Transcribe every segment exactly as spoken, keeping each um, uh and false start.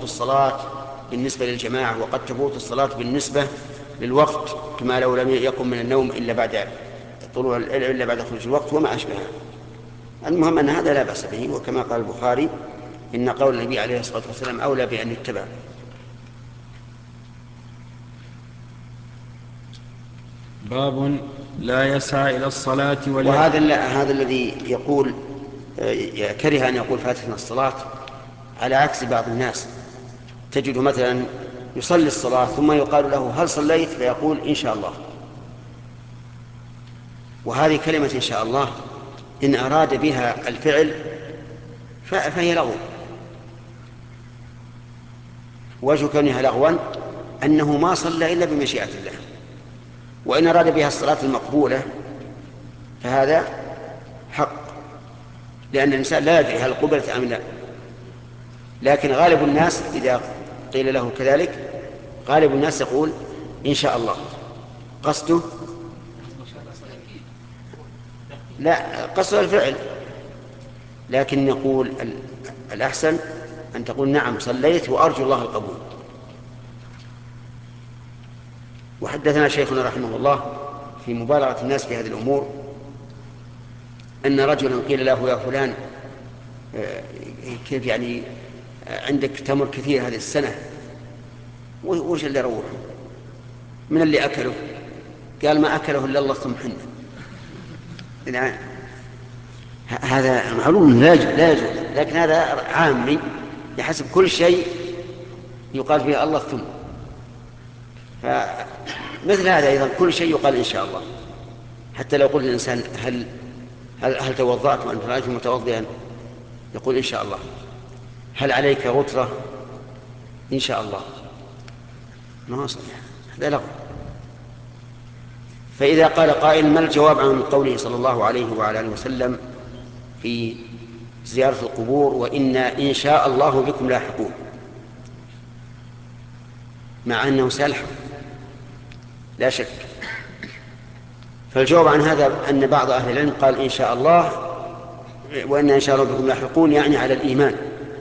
الصلاة بالنسبة للجماعة، وقد تفوت الصلاة بالنسبة للوقت، كما لو لم يقم من النوم إلا بعد طلوع إلا بعد خروج الوقت وما أشبهه. المهم أن هذا لا بأس به، وكما قال البخاري إن قول النبي عليه الصلاة والسلام أولى بأن يتبع. باب لا يسعى إلى الصلاة ولي... وهذا هذا الذي يقول كره أن يقول فاتتنا الصلاة، على عكس بعض الناس، تجد مثلا يصلي الصلاة ثم يقال له هل صليت؟ فيقول إن شاء الله. وهذه كلمة إن شاء الله إن أراد بها الفعل فهي لغو. وجه كونها لغوا أنه ما صلى إلا بمشيئة الله. وإن أراد بها الصلاة المقبولة فهذا حق، لأن الإنسان لا يدري هل قبلت أم لا. لكن غالب الناس إذا قيل له كذلك غالب الناس يقول إن شاء الله، قصده لا قصده الفعل. لكن نقول الأحسن أن تقول نعم صليت وأرجو الله القبول. وحدثنا شيخنا رحمه الله في مبالغة الناس في هذه الأمور أن رجلا قيل له يا فلان كيف يعني عندك تمر كثير هذه السنة، وش اللي روحه من اللي أكله؟ قال ما أكله إلا الله ثم حنا. يعني هذا معلوم لا يجوز، لكن هذا عامي يحسب كل شيء يقال فيه الله ثم. فمثل هذا أيضا كل شيء يقال إن شاء الله. حتى لو قلت الإنسان هل هل, هل توضأت وأنت رأيت متوضئا؟ يقول إن شاء الله. هل عليك غترة؟ إن شاء الله. ما هو صحيح، هذا لغو. فإذا قال قائل ما الجواب عن قوله صلى الله عليه وعلى آله وسلم في زيارة القبور وإنا إن شاء الله بكم لاحقون، مع أنه سيلحق لا شك؟ فالجواب عن هذا أن بعض أهل العلم قال إن شاء الله وإنا إن شاء الله بكم لاحقون يعني على الإيمان،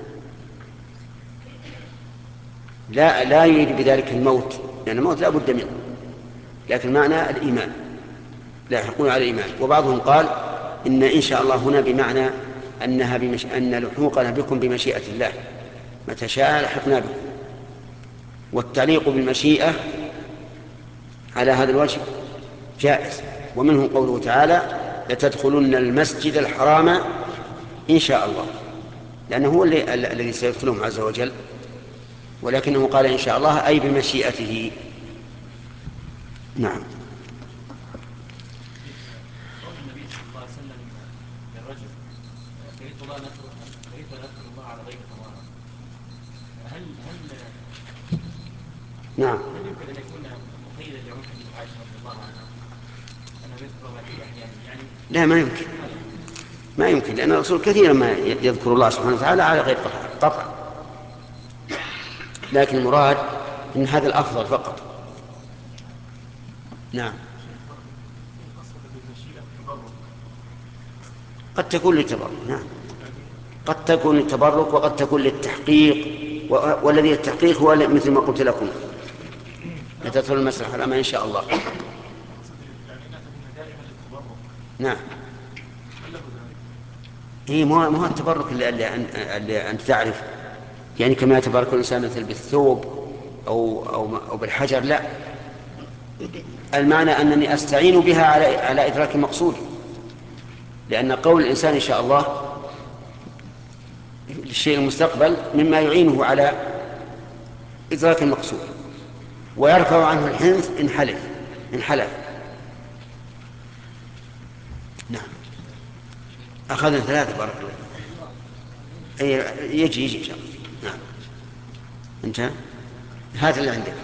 لا لا يريد بذلك الموت، لأن يعني الموت لا بد منه، لكن معنى الإيمان لاحقون على الإيمان. وبعضهم قال إن إن شاء الله هنا بمعنى أنها بمش... أن لحوقنا بكم بمشيئة الله، متى شاء لحقنا بكم. والتعليق بالمشيئة على هذا الوجه جائز. ومنه قوله تعالى لتدخلن المسجد الحرام إن شاء الله، لأنه هو الذي سيدخلهم عز وجل، ولكنه قال إن شاء الله أي بمشيئته. نعم. نعم. هل يمكن أن يكون مقيدا لعمر عائشة رضي الله عنها أنه يذكر الله في أحيان يعني؟ لا ما يمكن، ما يمكن، لأن الرسول كثيرا ما يذكر الله سبحانه وتعالى على غير قطع، لكن المراد أن هذا الأفضل فقط. نعم. قد تكون للتبرك، نعم قد تكون للتبرك وقد تكون للتحقيق، والذي التحقيق هو مثل ما قلت لكم لتدخل المسجد الحرام إن شاء الله. نعم. هي مو هو التبرك اللي, اللي, أن اللي أنت تعرف يعني كما يتبرك الإنسان مثل بالثوب أو, أو, أو بالحجر، لا، المعنى أنني أستعين بها على, على إدراك المقصود، لأن قول الإنسان إن شاء الله للشيء المستقبل مما يعينه على إدراك المقصود، ويرفع عنه الحنث إن حلف إن حلف. نعم. أخذنا ثلاثة بارك الله. أي يجي يجي إن شاء الله. نعم. أنت هات اللي عندك.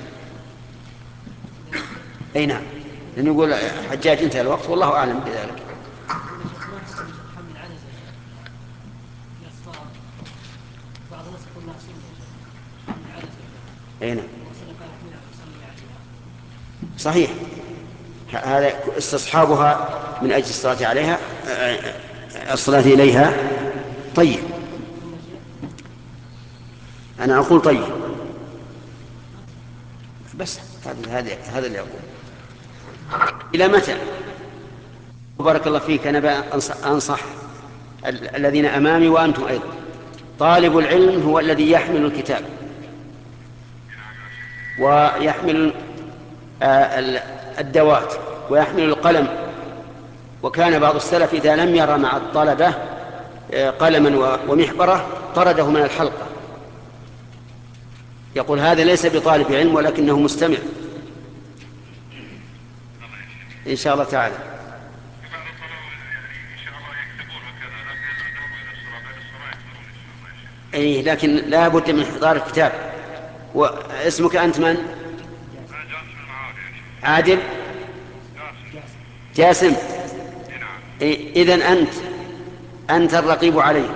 أي نعم، لأنه يقول حجاج انتهى الوقت والله أعلم بذلك. أي نعم صحيح، هذا استصحابها من أجل الصلاة عليها الصلاة إليها. طيب أنا أقول طيب بس هذا هذا اللي أقول. إلى متى؟ بارك الله فيك. أنا أنصح الذين أمامي وأنتم أيضا، طالب العلم هو الذي يحمل الكتاب ويحمل الدوات ويحمل القلم. وكان بعض السلف إذا لم يرى مع الطلبة قلما ومحبرة طرده من الحلقة، يقول هذا ليس بطالب علم ولكنه مستمع إن شاء الله تعالى. أي لكن لا بد من إحضار الكتاب. واسمك أنت من؟ عادل جاسم. إذن أنت أنت الرقيب عليه.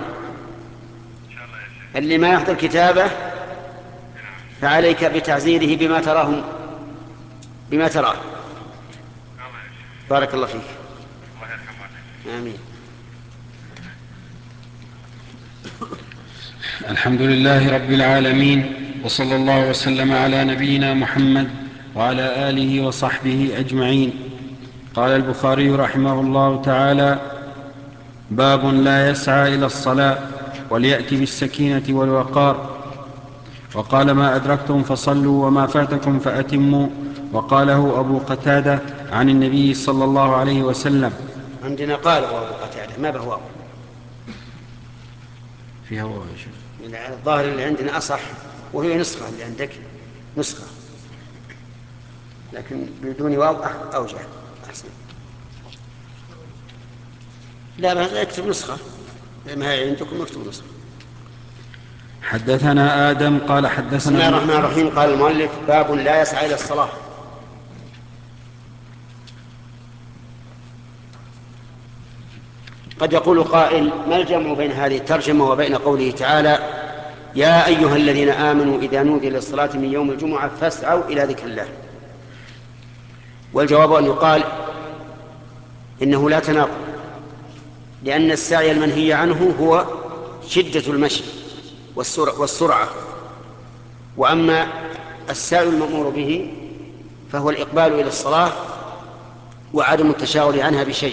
اللي ما يحضر كتابه فعليك بتعزيره بما تراه بما تراه. بارك الله فيك. آمين. الحمد لله رب العالمين، وصلى الله وسلم على نبينا محمد وعلى آله وصحبه أجمعين. قال البخاري رحمه الله تعالى: باب لا يسعى إلى الصلاة وليأتي بالسكينة والوقار. وقال: ما أدركتم فصلوا وما فاتكم فأتموا. وقاله أبو قتادة عن النبي صلى الله عليه وسلم. عندنا قاله أبو قتادة ما به فيها واو يا شيخ. الظاهر اللي عندنا أصح، وهي نسخة اللي عندك نسخة لكن بدون واو أوجه أحسن. لا بس اكتب نسخة ما هي عندكم اكتب نسخة. حدثنا آدم قال حدثنا بسم الله الرحمن الرحيم. قال المؤلف: باب لا يسعى إلى الصلاة. قد يقول قائل: ما الجمع بين هذه الترجمة وبين قوله تعالى: يا أيها الذين آمنوا إذا نودي للصلاة من يوم الجمعة فاسعوا إلى ذكر الله؟ والجواب أن يقال إنه لا تناقض، لأن السعي المنهي عنه هو شدة المشي والسرعة، وأما السعي المأمور به فهو الإقبال إلى الصلاة وعدم التشاغل عنها بشيء.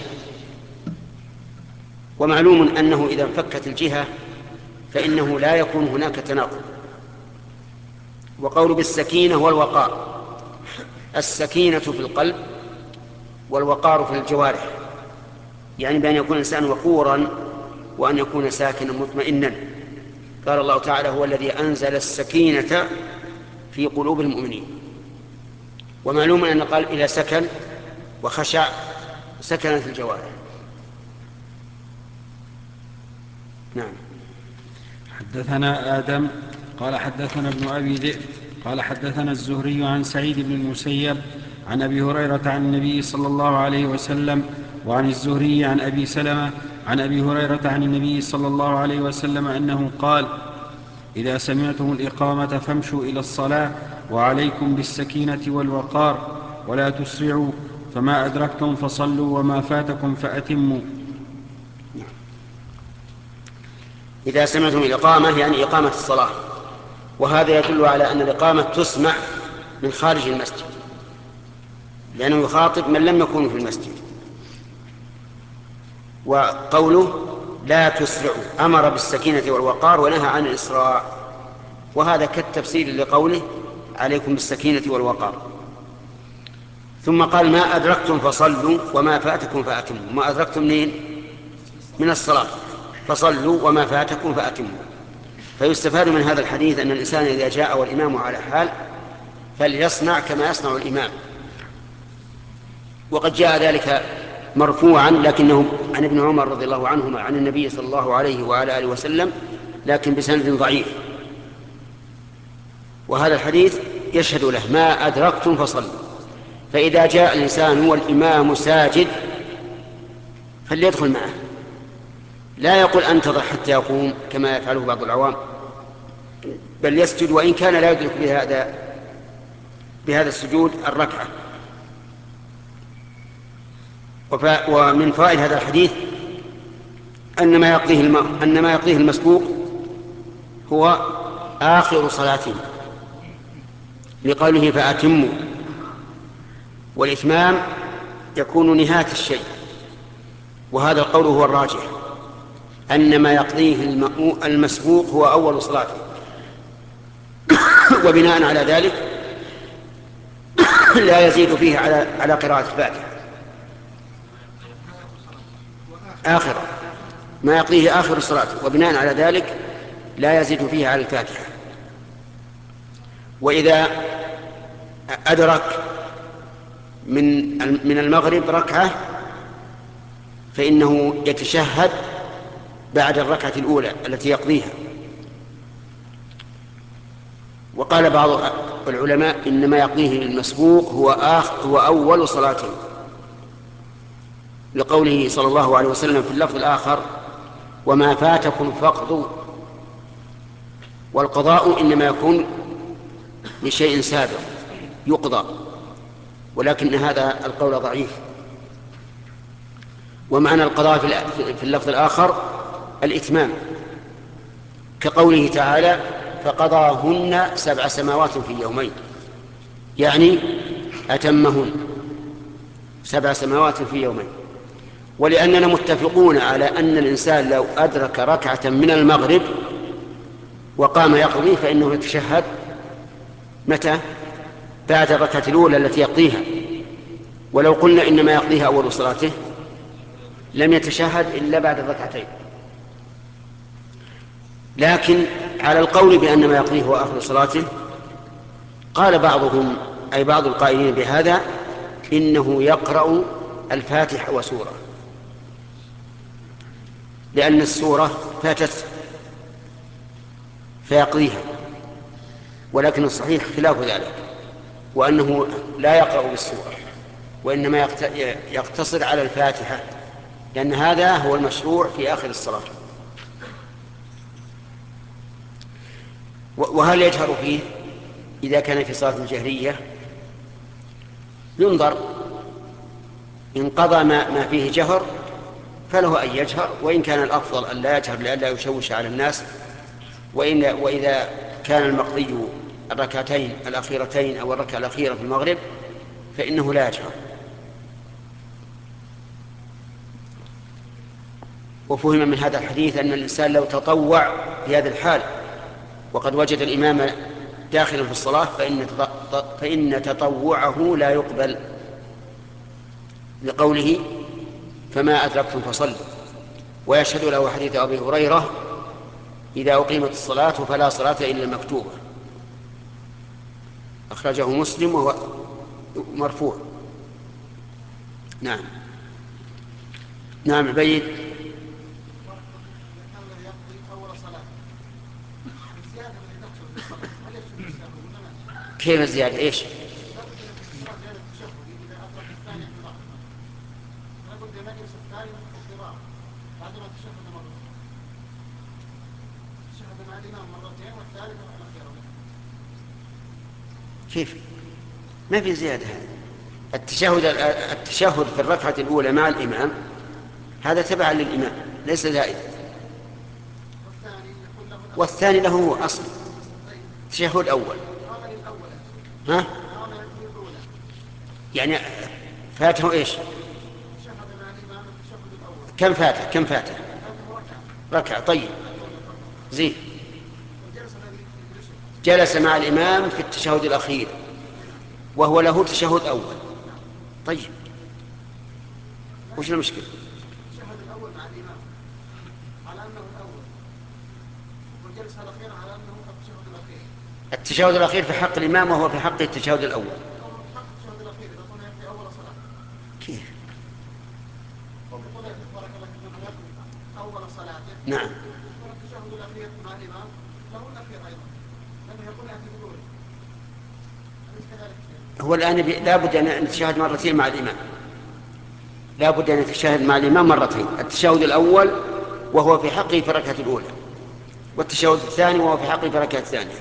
ومعلوم أنه إذا انفكت الجهة فإنه لا يكون هناك تناقض. وقول بالسكينة والوقار: السكينة في القلب والوقار في الجوارح، يعني بأن يكون الإنسان وقورا وأن يكون ساكنا مطمئنا. قال الله تعالى: هو الذي أنزل السكينة في قلوب المؤمنين. ومعلوم أن قال إلى سكن وخشع سكنت الجوارح. نعم. حدثنا آدم قال حدثنا ابن أبي ذئب قال حدثنا الزهري عن سعيد بن المسيب عن أبي هريرة عن النبي صلى الله عليه وسلم، وعن الزهري عن أبي سلمة عن أبي هريرة عن النبي صلى الله عليه وسلم أنه قال: إذا سمعتم الإقامة فامشوا إلى الصلاة وعليكم بالسكينة والوقار ولا تسرعوا، فما أدركتم فصلوا وما فاتكم فأتموا. إذا سمعتم الإقامة يعني إقامة الصلاة، وهذا يدل على أن الإقامة تسمع من خارج المسجد، لأنه يخاطب من لم يكونوا في المسجد. وقوله لا تسرعوا أمر بالسكينة والوقار ونهى عن الإسراع، وهذا كالتفسير لقوله عليكم بالسكينة والوقار. ثم قال: ما أدركتم فصلوا وما فاتكم فأتموا. ما أدركتم منين؟ من الصلاة، فصلوا وما فاتكم فأتموا. فيستفاد من هذا الحديث أن الإنسان إذا جاء والإمام على حال فليصنع كما يصنع الإمام. وقد جاء ذلك مرفوعا لكنه عن ابن عمر رضي الله عنهما عن النبي صلى الله عليه وعلى آله وسلم، لكن بسند ضعيف. وهذا الحديث يشهد له: ما أدركتم فصلوا. فإذا جاء الإنسان والإمام ساجد فليدخل معه، لا يقول انتظر حتى يقوم كما يفعله بعض العوام، بل يسجد وإن كان لا يدرك بهذا بهذا السجود الركعة. ومن فوائد هذا الحديث أن ما يقضيه الم... أن ما يقضيه المسبوق هو آخر صلاة لقوله فأتموا، والإتمام يكون نهاية الشيء، وهذا القول هو الراجح، أن ما يقضيه المسبوق هو أول صلاته، وبناء على ذلك لا يزيد فيه على على قراءة الفاتحة. آخر ما يقضيه آخر الصلاة، وبناء على ذلك لا يزيد فيه على الفاتحة. وإذا أدرك من من المغرب ركعة فإنه يتشهد بعد الركعة الأولى التي يقضيها. وقال بعض العلماء إنما يقضيه المسبوق هو آخر هو أول صلاته، لقوله صلى الله عليه وسلم في اللفظ الآخر وما فاتكم فاقضوا. والقضاء إنما يكون لشيء سابق يقضى، ولكن هذا القول ضعيف. ومعنى القضاء في اللفظ الآخر الإتمام، كقوله تعالى فقضاهن سبع سماوات في يومين، يعني أتمهن سبع سماوات في يومين. ولأننا متفقون على أن الإنسان لو أدرك ركعة من المغرب وقام يقضي فإنه يتشهد متى؟ بعد الركعة الأولى التي يقضيها. ولو قلنا إنما يقضيها أول صلاته لم يتشهد إلا بعد الركعتين. لكن على القول بأن ما يقضيه هو آخر صلاته قال بعضهم، أي بعض القائلين بهذا، إنه يقرأ الفاتحة وسورة، لأن السورة فاتت فيقضيها. ولكن الصحيح خلاف ذلك، وأنه لا يقرأ بالسورة وإنما يقتصر على الفاتحة، لأن هذا هو المشروع في آخر الصلاة. وهل يجهر فيه؟ إذا كان في صلاة جهرية ينظر، إن قضى ما فيه جهر فله أن يجهر، وإن كان الأفضل أن لا يجهر لئلا يشوش على الناس. وإن وإذا كان المقضي الركعتين الأخيرتين أو الركعة الأخيرة في المغرب فإنه لا يجهر. وفهم من هذا الحديث أن الإنسان لو تطوع في هذه الحال وقد وجد الإمام داخلا في الصلاة فإن فإن تطوعه لا يقبل، لقوله فما أدركتم فصلوا. ويشهد له حديث أبي هريرة إذا أقيمت الصلاة فلا صلاة إلا المكتوبة، أخرجه مسلم وهو مرفوع. نعم نعم عبيد. كيف الزيادة؟ إيش؟ كيف؟ ما في زيادة. هذا التشهد التشهد في الركعة الأولى مع الإمام هذا تبعا للإمام ليس زائد، والثاني له هو أصل تشهد أول. ها؟ يعني فاته إيش؟ كم فاته؟ كم فاته؟ ركعة. طيب زين. جلس مع الإمام في التشهد الأخير وهو له تشهد أول. طيب وش المشكلة؟ التشهد الأول مع الإمام على أنه الأول، والجلسة الأخيرة على أنه التشهد الأخير. التشهد الأخير في حق الإمام وهو في حق التشهد الأول. التشهد الأخير إذا قلنا في أول صلاة. كيف؟ أول صلاة. نعم. التشهد الأخير مع الإمام له الأخير أيضا، لأنه يقول أتي بالأولى. هو الآن لا بد أن نتشهد مرتين مع الإمام، لا بد أن نتشهد مع الإمام مرتين، التشهد الأول وهو في حقه في الركعة الأولى، والتشهد الثاني وهو في حقه في الركعة الثانية.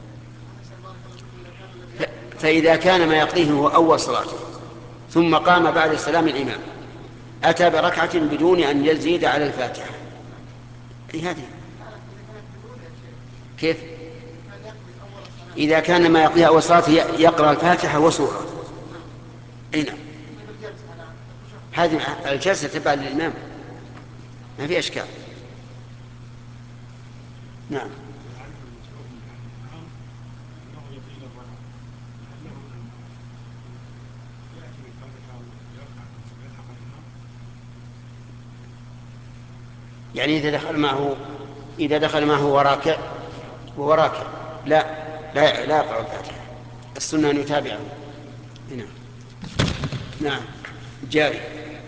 فإذا كان ما يقضيه هو أول صلاته ثم قام بعد السلام الإمام أتى بركعة بدون أن يزيد على الفاتحة، هذه كيف؟ إذا كان ما يقضيها أول صلاة يقرأ الفاتحة وسورة. أي نعم، هذه الجلسة تبع للإمام ما في أشكال. نعم. يعني إذا دخل معه إذا دخل معه وراكع ووراكع لا لا لا يقرأ الفاتحة، السنة أن يتابعه. نعم. نعم جاري.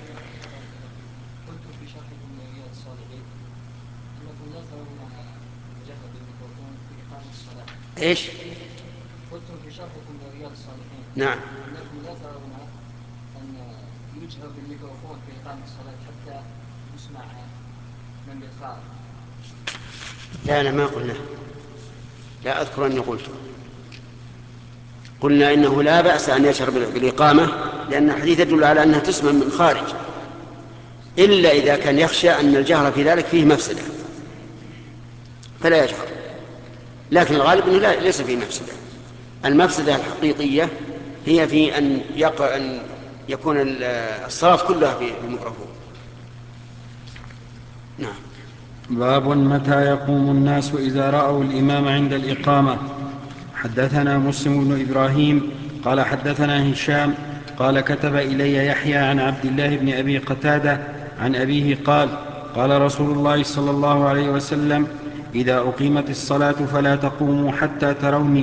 قلت في شرحكم لرياض الصالحين أنكم لا ترون الجهر بالميكروفون في إقامة الصلاة. إيش؟ قلتم في شرحكم لرياض الصالحين نعم. أنكم لا ترون أن يجهر بالميكروفون في إقامة الصلاة حتى يسمع من بالخارج. لا أنا ما قلنا، لا أذكر أني قلت. قلنا إنه لا بأس أن يشعر بالإقامة لأن الحديث يدل على أنها تسمع من خارج، إلا إذا كان يخشى أن الجهر في ذلك فيه مفسدة فلا يجهر، لكن الغالب أنه لا ليس فيه مفسدة. المفسدة الحقيقية هي في أن, يقع أن يكون الصلاة كلها بالميكروفون. نعم. باب متى يقوم الناس إذا رأوا الإمام عند الإقامة. حدثنا مسلم بن إبراهيم قال حدثنا هشام قال كتب إلي يحيى عن عبد الله بن أبي قتادة عن أبيه قال قال رسول الله صلى الله عليه وسلم إذا أقيمت الصلاة فلا تقوموا حتى تروني.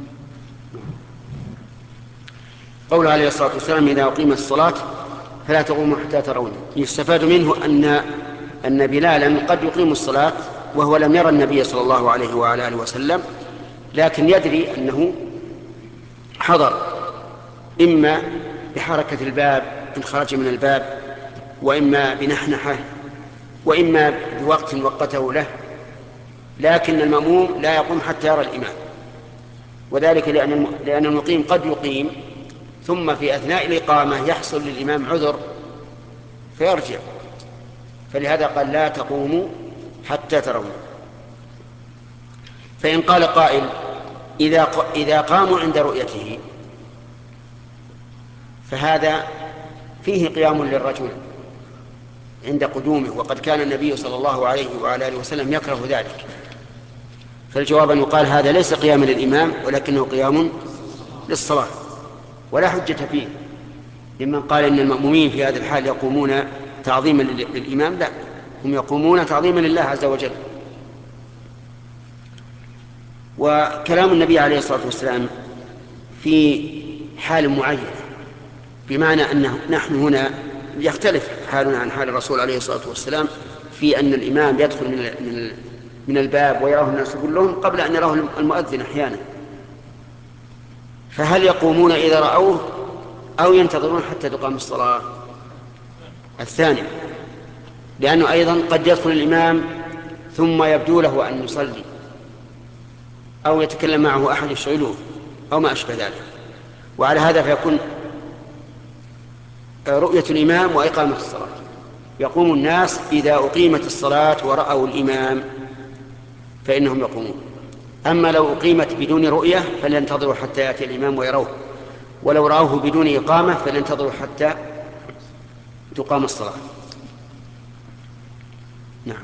قول عليه الصلاة والسلام إذا أقيمت الصلاة فلا تقوموا حتى تروني، يستفاد منه أن أن بلالا قد يقيم الصلاة وهو لم يرى النبي صلى الله عليه وعلى آله وسلم، لكن يدري أنه حضر، إما بحركة الباب إن خرج من الباب، وإما بنحنحة، وإما بوقت وقته له، لكن المأموم لا يقوم حتى يرى الإمام، وذلك لأن المقيم قد يقيم ثم في أثناء الإقامة يحصل للإمام عذر فيرجع، فلهذا قال لا تقوموا حتى ترون. فإن قال قائل إذا إذا قاموا عند رؤيته فهذا فيه قيام للرجل عند قدومه، وقد كان النبي صلى الله عليه وعلى آله وسلم يكره ذلك، فالجواب أن يقال هذا ليس قياما للإمام ولكنه قيام للصلاة، ولا حجة فيه لمن قال إن المأمومين في هذا الحال يقومون تعظيما للإمام. لا، هم يقومون تعظيما لله عز وجل. وكلام النبي عليه الصلاة والسلام في حال معينة، بمعنى أنه نحن هنا يختلف حالنا عن حال الرسول عليه الصلاة والسلام في أن الإمام يدخل من من الباب ويراه الناس كلهم قبل أن يراه المؤذن أحيانا، فهل يقومون إذا رأوه أو ينتظرون حتى تقام الصلاة؟ الثاني، لأنه أيضا قد يدخل الإمام ثم يبدو له أن يصلي أو يتكلم معه أحد يشغله أو ما أشبه ذلك، وعلى هذا فيكون رؤية الإمام وإقامة الصلاة. يقوم الناس إذا أقيمت الصلاة ورأوا الإمام فإنهم يقومون، أما لو أقيمت بدون رؤية فلينتظروا حتى يأتي الإمام ويروه، ولو رأوه بدون إقامة فلينتظروا حتى تقام الصلاة. نعم.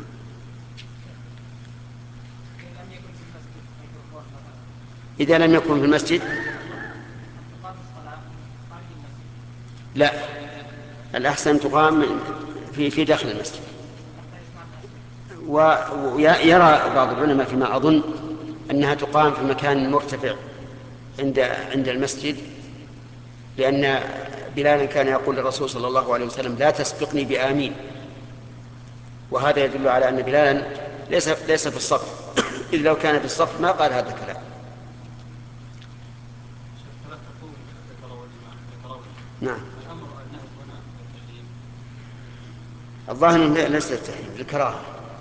إذا لم يكن في المسجد لا، الأحسن تقام في في داخل المسجد. ويرى بعض العلماء فيما أظن أنها تقام في مكان مرتفع عند عند المسجد، لأن بلالا كان يقول للرسول صلى الله عليه وسلم لا تسبقني بآمين، وهذا يدل على أن بلالا ليس ليس في الصف، إذ لو كان في الصف ما قال هذا الكلام. نعم. الظاهر أنه ليس التحريم، الكراهة.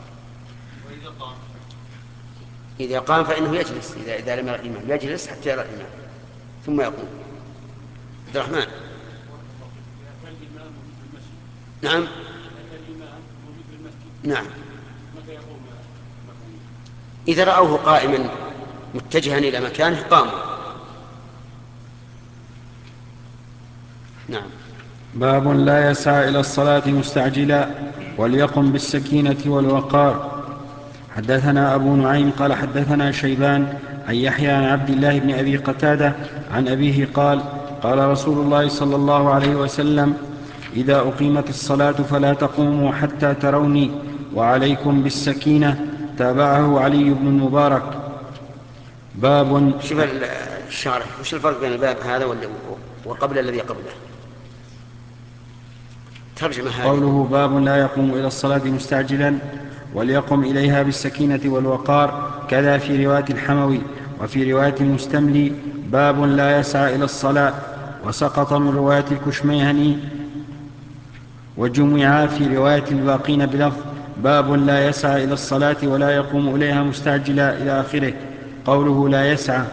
إذا قام فإنه يجلس، إذا إذا لم يرى الإمام يجلس حتى يرى الإمام ثم يقوم. عبد الرحمن. نعم. نعم. إذا رأوه قائما متجها إلى مكانه قاموا. نعم. باب لا يسعى إلى الصلاة مستعجلا وليقم بالسكينة والوقار. حدثنا أبو نعيم قال حدثنا شيبان عن يحيى عن عبد الله بن أبي قتادة عن أبيه قال قال رسول الله صلى الله عليه وسلم إذا أقيمت الصلاة فلا تقوموا حتى تروني وعليكم بالسكينة. تابعه علي بن المبارك. باب. شوف الشارح وش الفرق بين الباب هذا وقبل الذي قبله؟ ترجمة هذه. قوله باب لا يقوم إلى الصلاة مستعجلا وليقم إليها بالسكينة والوقار، كذا في رواية الحموي. وفي رواية المستملي باب لا يسعى إلى الصلاة، وسقط من رواية الكشميهني وجمع في رواية الباقين بلفظ باب لا يسعى إلى الصلاة ولا يقوم إليها مستعجلا إلى آخره. قوله لا يسعى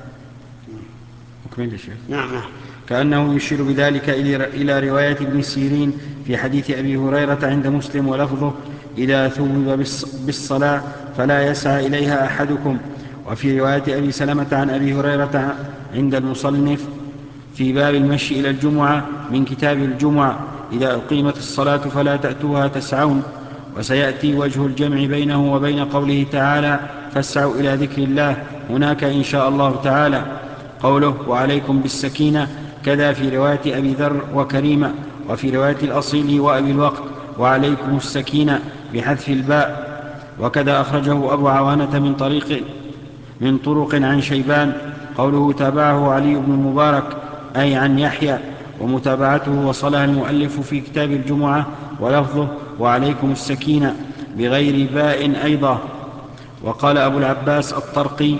أكمل شيء. نعم نعم. كأنه يشير بذلك إلى رواية ابن سيرين في حديث أبي هريرة عند مسلم ولفظه إذا ثوب بالصلاة فلا يسعى إليها أحدكم. وفي رواية أبي سلمة عن أبي هريرة عند المصنف في باب المشي إلى الجمعة من كتاب الجمعة إذا أقيمت الصلاة فلا تأتوها تسعون. وسيأتي وجه الجمع بينه وبين قوله تعالى فاسعوا إلى ذكر الله هناك إن شاء الله تعالى. قوله وعليكم بالسكينة كذا في رواية أبي ذر وكريمة. وفي رواية الأصيل وأبي الوقت وعليكم السكينة بحذف الباء. وكذا أخرجه أبو عوانة من طريق من طرق عن شيبان. قوله تابعه علي بن المبارك أي عن يحيى، ومتابعته وصلها المؤلف في كتاب الجمعة ولفظه وعليكم السكينة بغير باء أيضا. وقال أبو العباس الطرقي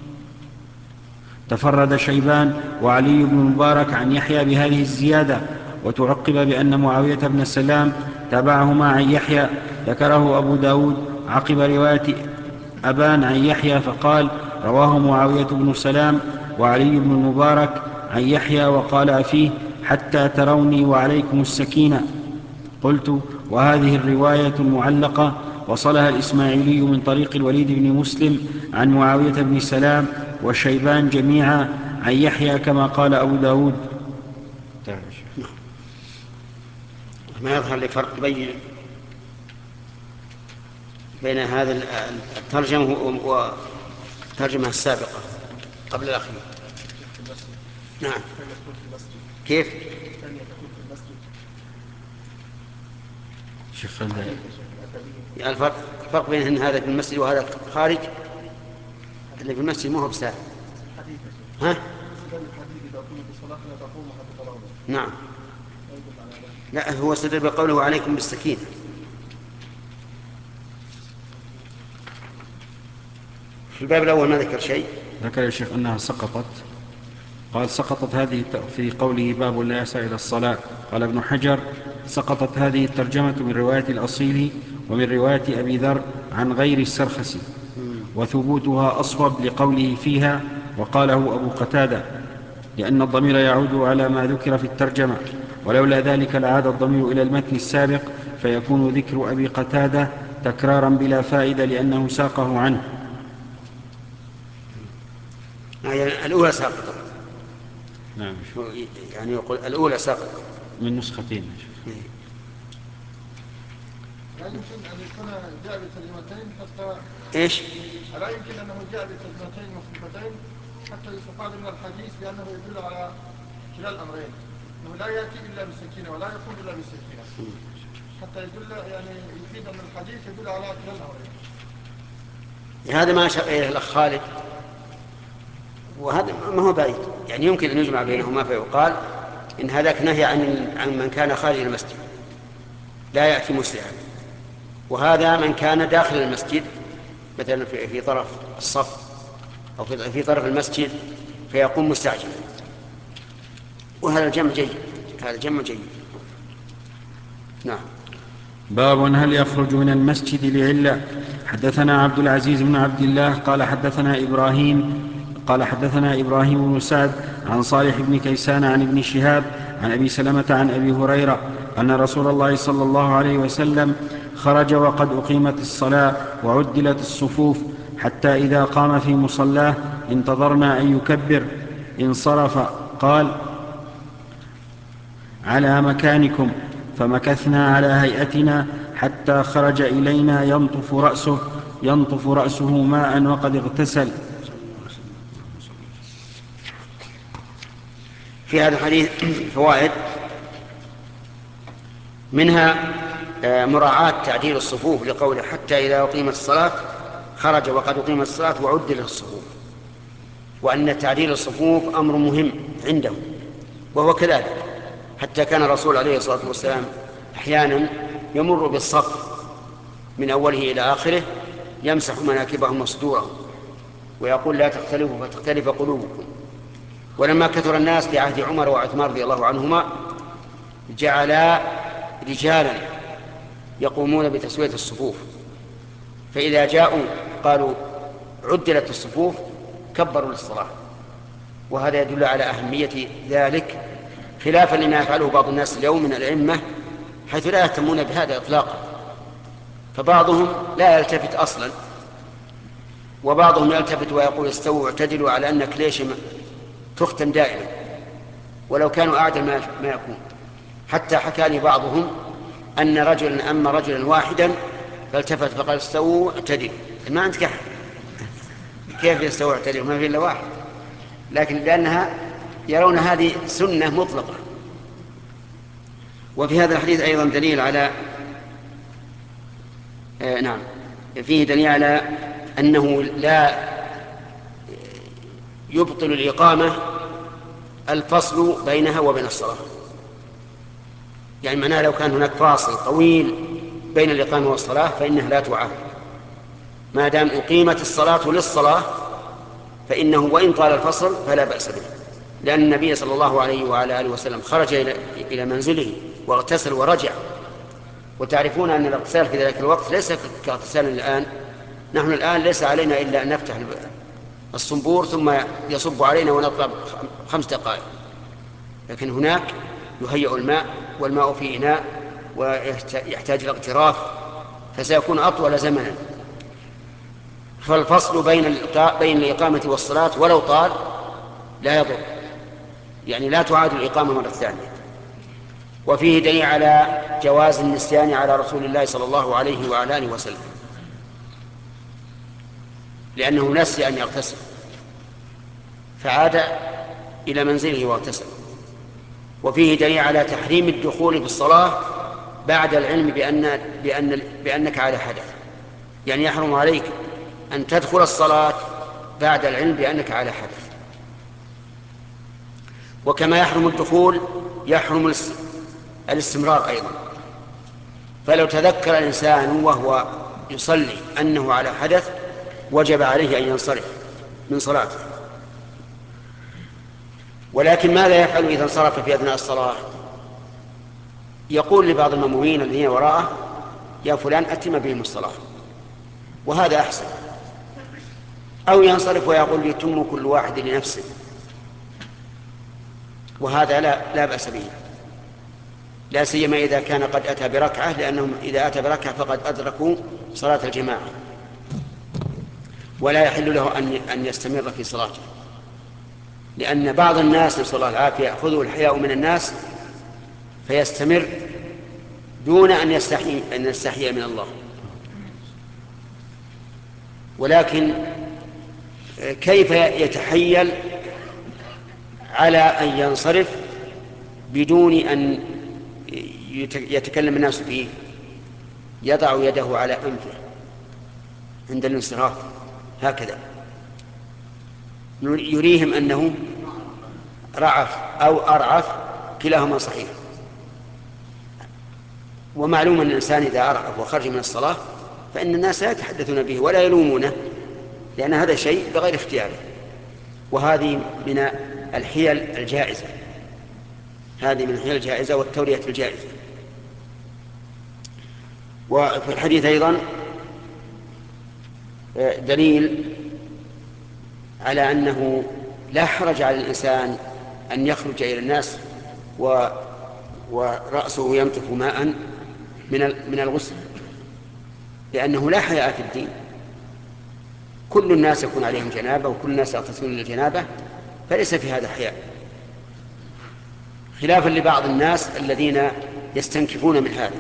تفرد شيبان وعلي بن المبارك عن يحيى بهذه الزيادة. وتعقب بأن معاوية بن سلام تابعهما عن يحيى. ذكره أبو داود عقب رواية أبان عن يحيى فقال رواه معاوية بن سلام وعلي بن المبارك عن يحيى وقال فيه حتى تروني وعليكم السكينة. قلت وهذه الرواية المعلقة وصلها الإسماعيلي من طريق الوليد بن مسلم عن معاوية بن سلام وشيبان جميعا عن يحيى كما قال أبو داود. ما يظهر لي فرق بين بين هذا الترجمة والترجمة السابقة قبل الأخير. نعم. كيف؟ يعني الفرق الفرق بين أن هذا في المسجد وهذا خارج. اللي في المسجد ما هو بساعة. ها؟ نعم. لا هو استدل بقوله عليكم بالسكينة. في الباب الأول ما ذكر شيء. ذكر يا شيخ أنها سقطت. قال سقطت هذه في قوله باب لا يسعى إلى الصلاة. قال ابن حجر سقطت هذه الترجمة من رواية الأصيل ومن رواية أبي ذر عن غير السرخسي، وثبوتها أصوب لقوله فيها وقاله أبو قتادة لأن الضمير يعود على ما ذكر في الترجمة، ولولا ذلك لعاد الضمير إلى المتن السابق فيكون ذكر أبي قتادة تكرارا بلا فائدة لأنه ساقه عنه. يعني الأولى ساقطة. نعم. يعني يقول الأولى ساقطة من نسختين. لا يمكن أن يكون جاء بترجمتين حتى إيش؟ لا يمكن أنه جاء بترجمتين مختلفتين حتى يستفاد من الحديث بأنه يدل على كلا الأمرين، أنه لا يأتي إلا بالسكينة ولا يقوم إلا بالسكينة، حتى يدل يعني يفيد أن الحديث يدل على كلا الأمرين. هذا ما أشار إليه الأخ خالد، وهذا ما هو بعيد، يعني يمكن أن يجمع بينهما فيقال إن هذاك نهي عن عن من كان خارج المسجد لا يأتي مسرعا، وهذا من كان داخل المسجد مثلا في, في طرف الصف أو في, في طرف المسجد فيقوم مستعجلا، وهذا الجمع جيد. هذا الجمع جيد. نعم. باب هل يخرج من المسجد لعلة. حدثنا عبد العزيز بن عبد الله قال حدثنا إبراهيم قال حدثنا إبراهيم بن سعد عن صالح بن كيسان عن ابن شهاب عن أبي سلمة عن أبي هريرة أن رسول الله صلى الله عليه وسلم خرج وقد أقيمت الصلاة وعدلت الصفوف حتى إذا قام في مصلاه انتظرنا أن يكبر، انصرف. قال: على مكانكم. فمكثنا على هيئتنا حتى خرج إلينا ينطف رأسه ينطف رأسه ماء وقد اغتسل. في هذا الحديث فوائد، منها مراعاة تعديل الصفوف لقوله حتى إذا أقيمت الصلاة خرج وقد أقيمت الصلاة وعدل الصفوف، وأن تعديل الصفوف أمر مهم عنده، وهو كذلك. حتى كان الرسول عليه الصلاة والسلام أحيانا يمر بالصف من أوله إلى آخره يمسح مناكبهم وصدورهم ويقول: لا تختلفوا فتختلف قلوبكم. ولما كثر الناس في عهد عمر وعثمان رضي الله عنهما جعلا رجالا يقومون بتسوية الصفوف، فإذا جاءوا قالوا عدلت الصفوف كبروا للصلاة. وهذا يدل على أهمية ذلك، خلافا لما يفعله بعض الناس اليوم من الأئمة، حيث لا يهتمون بهذا إطلاقا. فبعضهم لا يلتفت أصلا، وبعضهم يلتفت ويقول استووا واعتدلوا، على أن كليش تختم دائما ولو كانوا أعدل ما يكون. حتى حكى لي بعضهم أن رجلا أما رجلا واحدا فالتفت فقال استووا اعتدلوا. ما عندك أحد، كيف يستووا اعتدلوا؟ ما في إلا واحد. لكن لأنها يرون هذه سنة مطلقة. وفي هذا الحديث أيضا دليل على آه نعم فيه دليل على أنه لا يبطل الإقامة الفصل بينها وبين الصلاة. يعني معناها لو كان هناك فاصل طويل بين الإقامة والصلاة فإنها لا تعاد، ما دام أقيمت الصلاة للصلاة فإنه وإن طال الفصل فلا بأس به، لأن النبي صلى الله عليه وعلى آله وسلم خرج إلى منزله واغتسل ورجع. وتعرفون أن الاغتسال في ذلك الوقت ليس كاغتسال الآن. نحن الآن ليس علينا إلا أن نفتح الصنبور ثم يصب علينا ونطلب خمس دقائق، لكن هناك يهيئ الماء والماء في إناء ويحتاج الاغتراف، فسيكون أطول زمنا. فالفصل بين بين الإقامة والصلاة ولو طال لا يضر، يعني لا تعاد الإقامة مرة ثانية. وفيه دليل على جواز النسيان على رسول الله صلى الله عليه وعلى آله وسلم، لأنه نسي أن يغتسل فعاد إلى منزله واغتسل. وفيه دليل على تحريم الدخول بالصلاة بعد العلم بأن بأن بأنك على حدث، يعني يحرم عليك أن تدخل الصلاة بعد العلم بأنك على حدث. وكما يحرم الدخول يحرم الاستمرار أيضا. فلو تذكر الإنسان وهو يصلي أنه على حدث وجب عليه أن ينصرف من صلاته. ولكن ماذا يفعل إذا انصرف في أثناء الصلاة؟ يقول لبعض المأمومين الذين وراءه: يا فلان أتم بهم الصلاة، وهذا أحسن. أو ينصرف ويقول يتم كل واحد لنفسه، وهذا لا, لا بأس به، لا سيما إذا كان قد أتى بركعة، لأنهم إذا أتى بركعة فقد أدركوا صلاة الجماعة، ولا يحل له أن يستمر في صلاته، لأن بعض الناس نسأل الله العافية يأخذه الحياء من الناس فيستمر دون أن يستحي أن يستحي من الله. ولكن كيف يتحيل على أن ينصرف بدون أن يتكلم الناس فيه؟ يضع يده على أنفه عند الانصراف هكذا، يريهم أنه رعف أو أرعف، كلاهما صحيح. ومعلوم أن الإنسان إذا أرعف وخرج من الصلاة فإن الناس لا يتحدثون به ولا يلومونه، لأن هذا شيء بغير اختياره. وهذه من الحيل الجائزة، هذه من الحيل الجائزة والتورية الجائزة. وفي الحديث أيضا دليل على أنه لا حرج على الإنسان أن يخرج إلى الناس و ورأسه ينطف ماء من من الغسل، لأنه لا حياء في الدين. كل الناس يكون عليهم جنابة وكل الناس يغتسلون للجنابة، فليس في هذا حياء، خلافا لبعض الناس الذين يستنكفون من هذا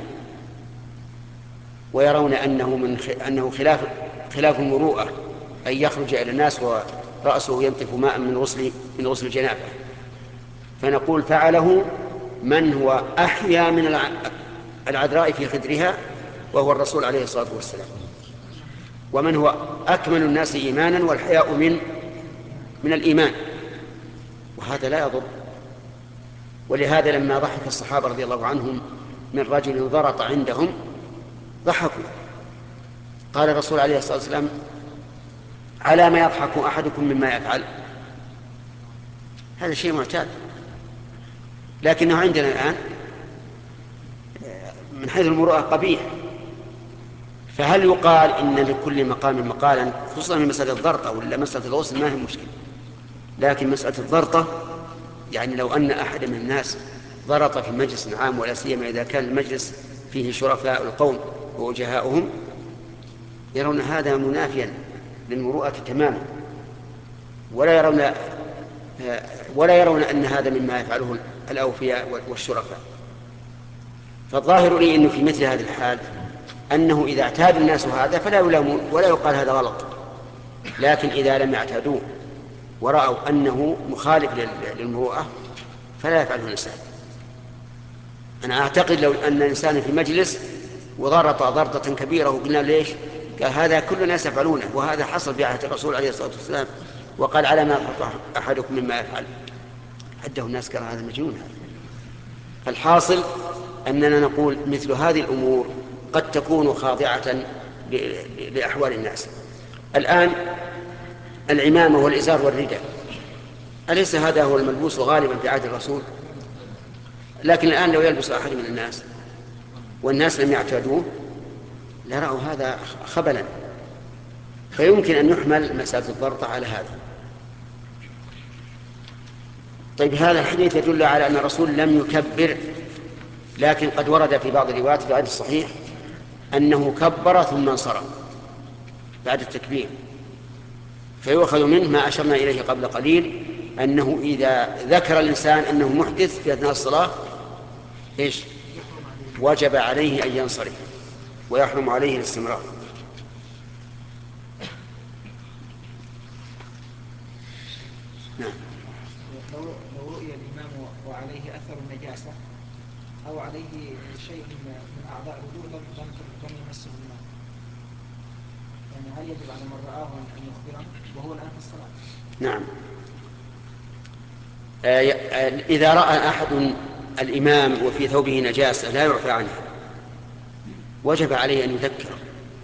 ويرون أنه, من خ... أنه خلاف... خلاف المروءة أن يخرج إلى الناس ورأسه ينطف ماء من غسل من غسل الجنابة. فنقول فعله من هو أحيا من الع... العذراء في خدرها وهو الرسول عليه الصلاة والسلام، ومن هو أكمل الناس إيمانا، والحياء من من الإيمان، وهذا لا يضر. ولهذا لما ضحك الصحابة رضي الله عنهم من رجل ضرط عندهم ضحكوا، قال الرسول عليه الصلاة والسلام: على ما يضحك أحدكم مما يفعل؟ هذا شيء معتاد، لكنه عندنا الآن من حيث المروءة قبيح. فهل يقال إن لكل مقام مقالا، خصوصا في مسألة الضرطة ولا مسألة الغسل ما هي مشكلة، لكن مسألة الضرطة يعني لو أن أحد من الناس ضرط في مجلس عام، ولا سيما إذا كان المجلس فيه شرفاء القوم ووجهاؤهم، يرون هذا منافيا للمروءة تماما، ولا يرون ولا يرون أن هذا مما يفعله الأوفياء والشرفاء. فالظاهر لي أنه في مثل هذه الحال أنه إذا اعتاد الناس هذا فلا يلامون ولا يقال هذا غلط، لكن إذا لم يعتادوه ورأوا أنه مخالف للمروءة فلا يفعله الإنسان. أنا أعتقد لو أن الإنسان في مجلس وضرط ضرطة كبيرة وقلنا ليش؟ قال هذا كل الناس يفعلونه، وهذا حصل في عهد الرسول عليه الصلاة والسلام، وقال على ما يضحك أحدكم مما يفعل، عده الناس كان هذا مجنون. فالحاصل أننا نقول مثل هذه الأمور قد تكون خاضعة لأحوال الناس. الآن العمامة والإزار والرداء، أليس هذا هو الملبوس غالبا في عهد الرسول؟ لكن الآن لو يلبس أحد من الناس والناس لم يعتادوه لرأوا هذا خبلا، فيمكن أن يحمل مسألة الضرطة على هذا. طيب هذا الحديث يدل على أن الرسول لم يكبر، لكن قد ورد في بعض الروايات في عهد الصحيح أنه كبر ثم انصرف بعد التكبير، فيؤخذ منه ما أشرنا إليه قبل قليل، أنه إذا ذكر الإنسان أنه محدث في أثناء الصلاة إيش؟ وجب عليه أن ينصرف ويحرم عليه الاستمرار. نعم. لو لو رؤي الإمام وعليه أثر النجاسة أو عليه شيء من أعضاء الوضوء لم لم يمسه الماء، يعني هل يجب على من رآه أن يخبره وهو الآن في الصلاة؟ نعم. إذا رأى أحد الإمام وفي ثوبه نجاسة لا يعفى عنها وجب عليه أن يذكره.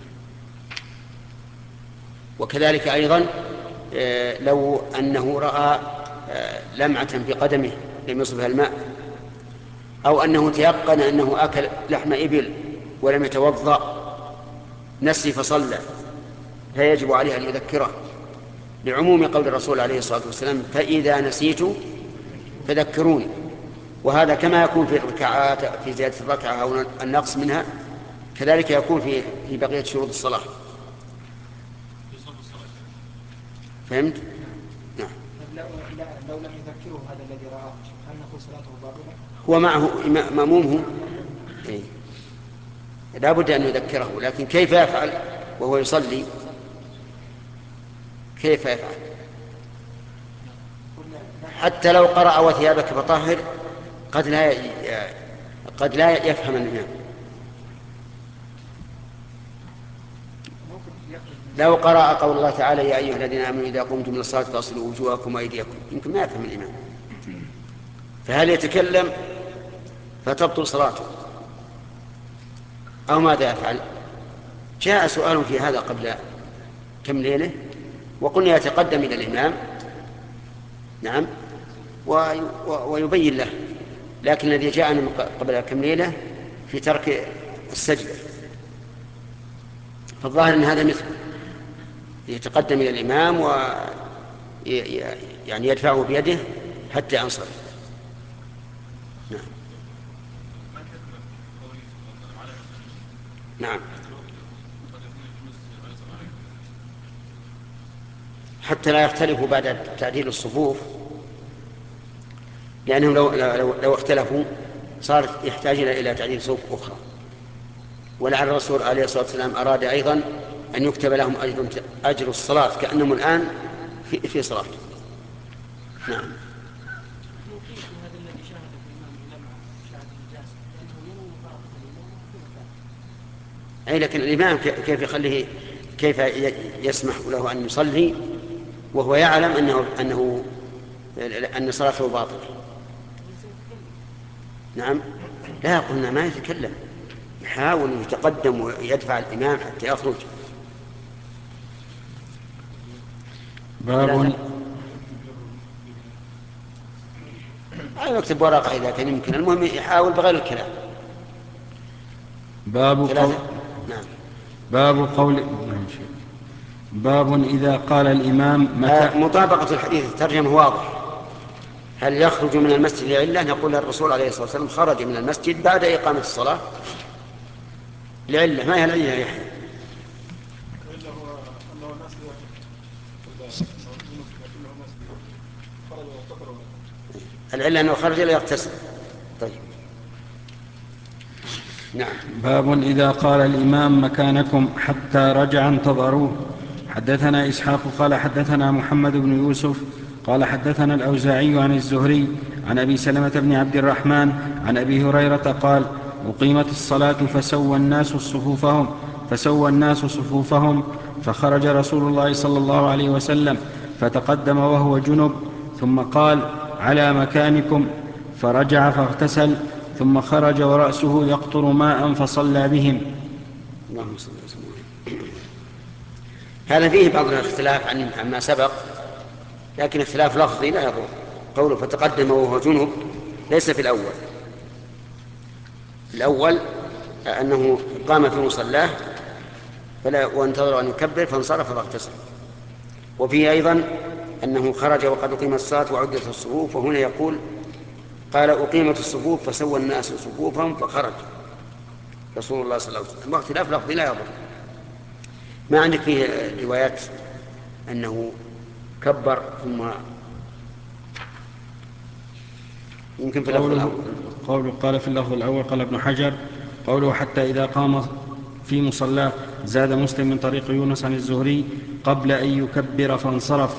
وكذلك أيضا لو أنه رأى لمعة في قدمه لم يصبها الماء، أو أنه تيقن أنه أكل لحم إبل ولم يتوضأ نسي فصلى، فيجب عليه أن يذكره لعموم قول الرسول عليه الصلاة والسلام: فإذا نسيت فذكروني. وهذا كما يكون في الركعات في زيادة الركعة أو النقص منها، كذلك يكون في في بقية شروط الصلاة. فهمت؟ نعم. لو لم يذكره هذا الذي رآه هل نقول صلاته باطلة؟ هو معه مأمومه إيه؟ لا بد أن يذكره، لكن كيف يفعل وهو يصلي؟ كيف يفعل؟ حتى لو قرأ وثيابك فطهر قد لا قد لا يفهم الإمام. لو قرأ قول الله تعالى: يا أيها الذين آمنوا إذا قمتم من الصلاة فاغسلوا وجوهكم وأيديكم، يمكن ما يفهم الإمام، فهل يتكلم فتبطل صلاته أو ماذا يفعل؟ جاء سؤال في هذا قبل كم ليلة وقلنا يتقدم إلى الإمام، نعم، ويبين له، لكن الذي جاءنا قبل كم ليلة في ترك السجدة، فالظاهر أن هذا مثل يتقدم إلى الإمام و يعني يدفعه بيده حتى ينصرف. نعم. نعم. حتى لا يختلفوا بعد تعديل الصفوف، لأنهم لو, لو, لو اختلفوا صار يحتاج إلى تعديل صفوف أخرى. ولعل الرسول عليه الصلاة والسلام أراد أيضا أن يكتب لهم أجر, أجر الصلاة كأنهم الآن في, في صلاة. نعم. هذا الذي شاهده الإمام لمعة شاهد النجاسة لأنه ينوي مفارقة الإمام في مكان. أي لكن الإمام كيف يخليه، كيف يسمح له أن يصلي وهو يعلم أنه أنه أن صلاته باطلة؟ نعم. لا قلنا ما يتكلم، يحاول يتقدم ويدفع الإمام حتى يخرج. باب أو يكتب ورقة إذا كان يمكن، المهم يحاول بغير الكلام. باب قول نعم. باب قول باب إذا قال الإمام متى. مطابقة الحديث الترجمة واضح. هل يخرج من المسجد لعلة؟ نقول الرسول عليه الصلاة والسلام خرج من المسجد بعد إقامة الصلاة لعلة. ما هي العلة يا يحيى؟ العلة أنه خرج ليغتسل. طيب. نعم. باب إذا قال الإمام مكانكم حتى رجع انتظروه. حدثنا إسحاق قال حدثنا محمد بن يوسف قال حدثنا الأوزاعي عن الزهري عن أبي سلمة بن عبد الرحمن عن أبي هريرة قال أقيمت الصلاة فسوى الناس صفوفهم فسوى الناس صفوفهم فخرج رسول الله صلى الله عليه وسلم فتقدم وهو جنب ثم قال على مكانكم، فرجع فاغتسل ثم خرج ورأسه يقطر ماء فصلى بهم. اللهم صل وسلم. هذا فيه بعض الاختلاف عن عما سبق، لكن اختلاف لفظي لا يضر. قوله فتقدم وهو جنب ليس في الأول. الأول أنه قام في مصلاه فلا وانتظر أن يكبر فانصرف فاغتسل. وفيه أيضا أنه خرج وقد أقيمت الصلاة وعدت الصفوف، وهنا يقول قال أقيمت الصفوف فسوى الناس صفوفهم فخرج رسول الله صلى الله عليه وسلم. واختلاف لفظي لا يضر. ما عندك فيه روايات أنه كبر ثم يمكن في اللفظ الأول؟ قوله قال في اللفظ الأول قال ابن حجر قوله حتى إذا قام في مصلاه زاد مسلم من طريق يونس عن الزهري قبل أن يكبر فانصرف.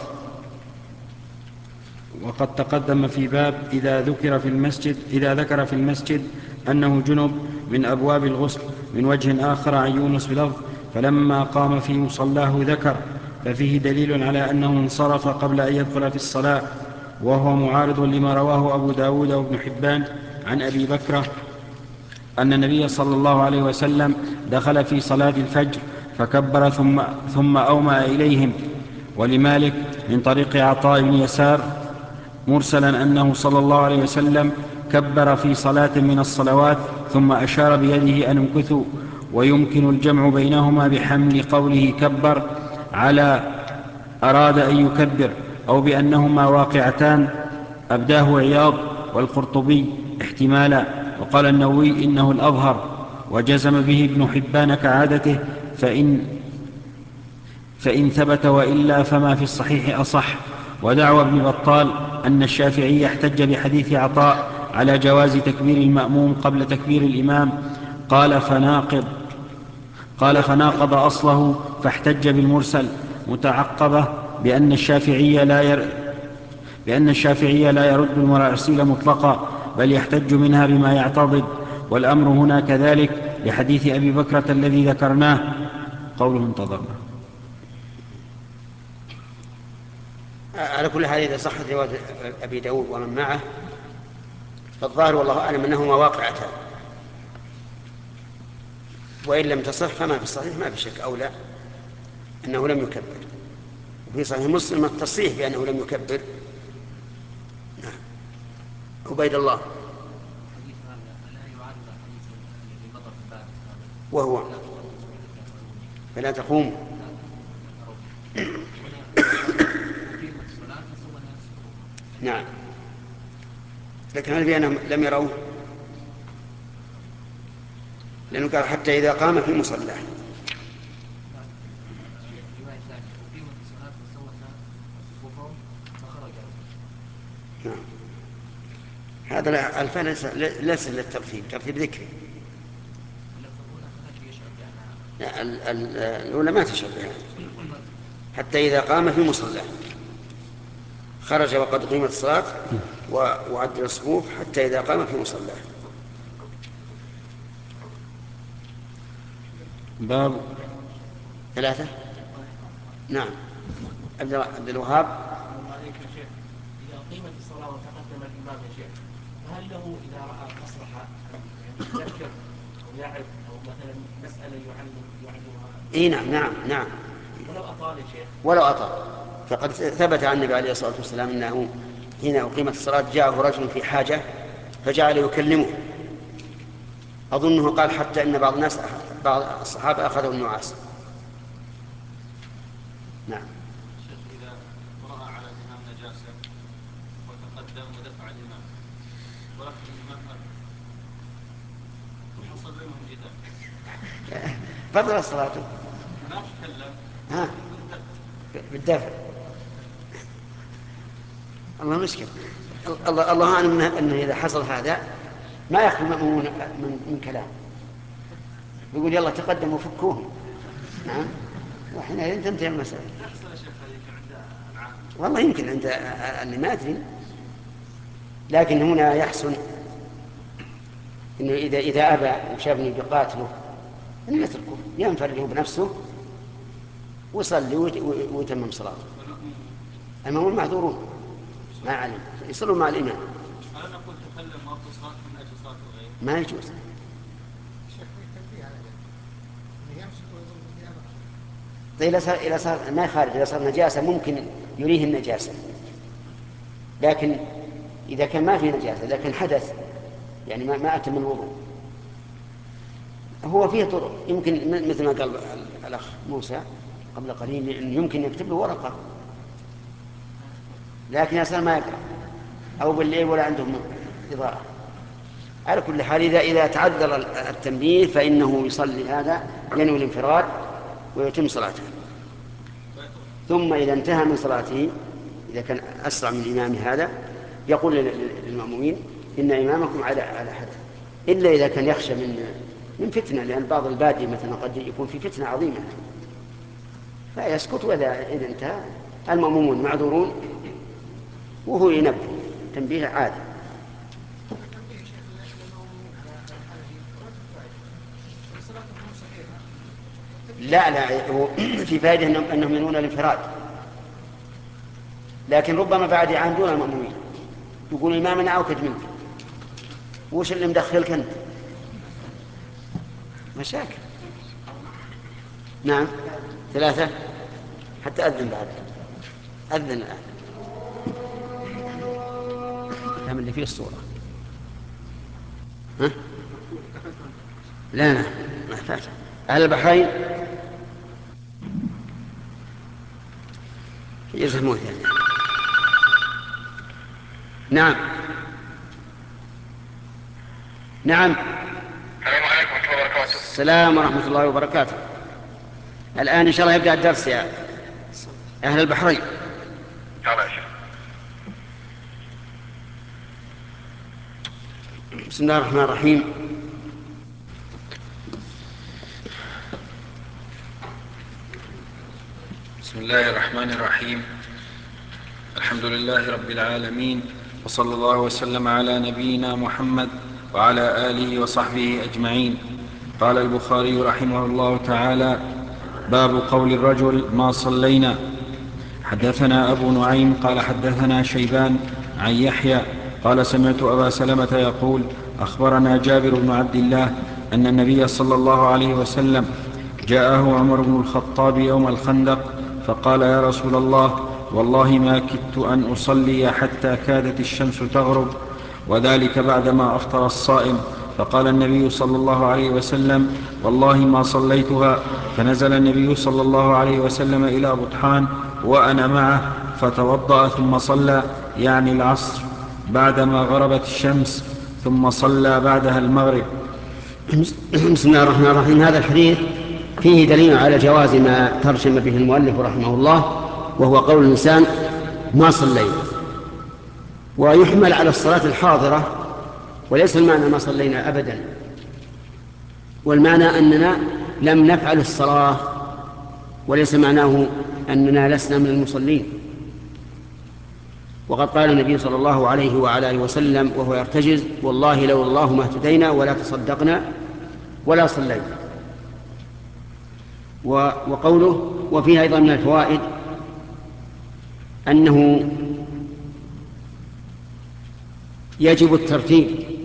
وقد تقدم في باب إذا ذكر في المسجد إذا ذكر في المسجد أنه جنب من أبواب الغسل من وجه آخر عن يونس بلفظ فلما قام في مصلاه ذكر، ففيه دليل على أنه انصرف قبل أن يدخل في الصلاة، وهو معارض لما رواه أبو داود وابن حبان عن أبي بكرة أن النبي صلى الله عليه وسلم دخل في صلاة الفجر فكبر ثم, ثم أومأ إليهم. ولمالك من طريق عطاء بن يسار مرسلا أنه صلى الله عليه وسلم كبر في صلاة من الصلوات ثم أشار بيده أن امكثوا، ويمكن الجمع بينهما بحمل قوله كبر على أراد أن يكبر، أو بأنهما واقعتان أبداه عياض والقرطبي احتمالا، وقال النووي إنه الأظهر، وجزم به ابن حبان كعادته فإن, فإن ثبت وإلا فما في الصحيح أصح. ودعوى ابن بطال أن الشافعي احتج بحديث عطاء على جواز تكبير المأموم قبل تكبير الإمام، قال فناقض قال فناقض أصله فاحتج بالمرسل، متعقبة بأن الشافعي لا ير بأن الشافعي لا يرد المراسيل مطلقا بل يحتج منها بما يعتضد، والأمر هنا كذلك لحديث أبي بكرة الذي ذكرناه. قوله انتظرنا. على كل حال إذا صحت رواية أبي داود ومن معه فالظاهر والله أعلم أنهما واقعتان، وإن لم تصح فما في الصحيح ما في شك أولى أنه لم يكبر. وفي صحيح مسلم التصريح بأنه لم يكبر. نعم. عبيد الله. وهو فلا تقوم. نعم. لكن هل بأنهم لم يروه؟ لأنه قال حتى إذا قام في مصلاه. هذا الفعل ليس ليس للترتيب، ترتيب ذكري. لا، ال- ال- الأولى ما تشبه، حتى إذا قام في مصلاه خرج وقد قيمت الصلاة وعدل الصفوف حتى إذا قام في مصلاه. باب ثلاثة. نعم. عبد عبد الوهاب. إذا قيمت الصلاة وتقدم الإمام يا شيخ، فهل له إذا رأى مصلحة أن يذكر أو يعد أو مثلا مسألة يعلم يعلمها؟ إيه نعم نعم نعم. ولو أطال يا شيخ. ولو أطال، فقد ثبت عن النبي عليه الصلاة والسلام أنه حين أقيمت الصلاة جاءه رجل في حاجة فجعل يكلمه، أظنه قال حتى أن بعض الناس بعض الصحابة أخذوا النعاس. نعم. شيخ إذا رأى على الإمام نجاسة وتقدم ودفع الإمام ولكن الإمام أبى وحصل بينهم جدال، بطل صلاته. ما تكلم ها بالدفع. الله مشكل. الله الله أعلم أنه إذا حصل هذا ما يخلو المأمون من, من كلام، يقول يلا تقدموا فكوهم. نعم. وحينئذ تنتهي المسألة. تحصل يا شيخ هذيك عند العام. والله يمكن عند أني ما أدري، لكن هنا يحسن إنه إذا إذا أبى وشافني بقاتله إنه يتركه ينفرده بنفسه ويصلي ويتمم صلاته. المأمون معذورون ما علم يصلوا مع الإمام. أنا نقول تكلم وقت صلاة من أجل صلاة الغير ما يجوز. طيب إذا صار إذا صار ما خارج، إذا صار نجاسة ممكن يريه النجاسة، لكن إذا كان ما في نجاسة لكن حدث يعني ما ما أتم الوضوء هو فيه طرق. يمكن مثل ما قال الأخ موسى قبل قليل إنه يمكن يكتب له ورقة، لكن أصلا ما يقرأ أو بالليل ولا عندهم إضاءة. على كل حال إذا إذا تعذر التنبيه فإنه يصلي هذا ينوي الانفراد ويتم صلاته، ثم إذا انتهى من صلاته إذا كان أسرع من إمامه هذا يقول للمأمومين إن إمامكم على على حدث، إلا إذا كان يخشى من من فتنة، لأن بعض البادية مثلا قد يكون في فتنة عظيمة فيسكت، وإذا إذا انتهى المأمومون معذورون وهو ينبه تنبيه عادي. لا لا في فائدة أنهم ينوون الانفراد، لكن ربما بعد عام دون المأمومين يقول إمامنا أوكد منك، وش اللي مدخلك أنت؟ مشاكل. نعم. ثلاثة حتى أذن بعد أذن الآن هم اللي فيه الصورة. ها؟ لا لا ما فات. أهل البحرين يزهمون يعني. نعم نعم. السلام عليكم ورحمة الله وبركاته. السلام ورحمة الله وبركاته. الآن إن شاء الله يبدأ الدرس يا أهل البحرين. يلا يا شيخ. بسم الله الرحمن الرحيم. بسم الله الرحمن الرحيم. الحمد لله رب العالمين، وصلى الله وسلم على نبينا محمد وعلى آله وصحبه أجمعين. قال البخاري رحمه الله تعالى: باب قول الرجل ما صلينا. حدثنا أبو نعيم قال حدثنا شيبان عن يحيى قال سمعت أبا سلمة يقول: أخبرنا جابر بن عبد الله أن النبي صلى الله عليه وسلم جاءه عمر بن الخطاب يوم الخندق فقال: يا رسول الله، والله ما كدت أن أصلي حتى كادت الشمس تغرب، وذلك بعدما أفطر الصائم. فقال النبي صلى الله عليه وسلم: والله ما صليتها. فنزل النبي صلى الله عليه وسلم إلى بطحان وأنا معه فتوضأ ثم صلى، يعني العصر، بعدما غربت الشمس، ثم صلى بعدها المغرب. بسم الله الرحمن الرحيم. هذا الحديث فيه دليل على جواز ما ترجم به المؤلف رحمه الله، وهو قول الإنسان ما صليت، ويحمل على الصلاة الحاضرة، وليس المعنى ما صلينا أبدا، والمعنى أننا لم نفعل الصلاة، وليس معناه أننا لسنا من المصلين. وقد قال النبي صلى الله عليه وعلى آله وسلم وهو يرتجز: والله لولا الله ما اهتدينا ولا تصدقنا ولا صلينا. وقوله وفيه أيضا من الفوائد أنه يجب الترتيب